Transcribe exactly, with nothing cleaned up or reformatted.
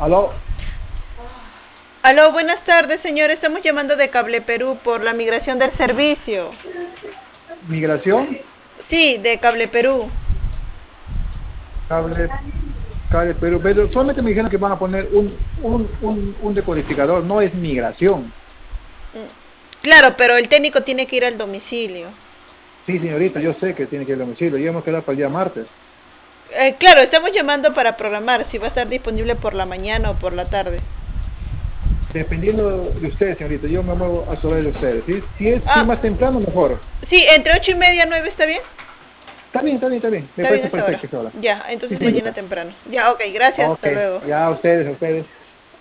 Aló, Aló, buenas tardes, señor. Estamos llamando de Cable Perú por la migración del servicio. migración, Sí, de Cable Perú. cable, cable, pero, pero solamente me dijeron que van a poner un, un, un, un decodificador, no es migración. Claro, pero el técnico tiene que ir al domicilio. Sí, señorita, yo sé que tiene que ir al domicilio, ya hemos quedado para el día martes. Eh, claro, estamos llamando para programar si va a estar disponible por la mañana o por la tarde. Dependiendo de ustedes, señorita, yo me muevo a sobre de ustedes, ¿sí? Si es, si es Ah, más temprano, mejor. sí, entre ocho y media, nueve, ¿está bien? Está bien, está bien, está bien, me Está bien parece esa hora. perfecto esa hora. Ya, Sí, entonces mañana señorita. temprano. Ya, ok, gracias, Ok, hasta luego. ya a ustedes, a ustedes.